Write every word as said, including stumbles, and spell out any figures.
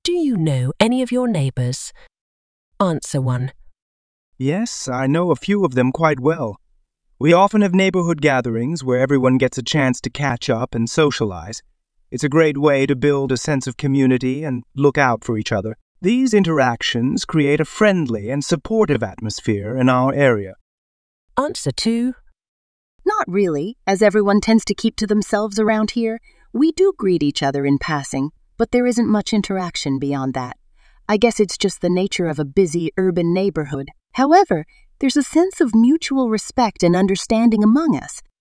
Do you know any of your neighbours? Answer one. Yes, I know a few of them quite well. We often have neighborhood gatherings where everyone gets a chance to catch up and socialize. It's a great way to build a sense of community and look out for each other. These interactions create a friendly and supportive atmosphere in our area. Answer two. Not really, as everyone tends to keep to themselves around here. We do greet each other in passing, but there isn't much interaction beyond that. I guess it's just the nature of a busy urban neighborhood. However, there's a sense of mutual respect and understanding among us.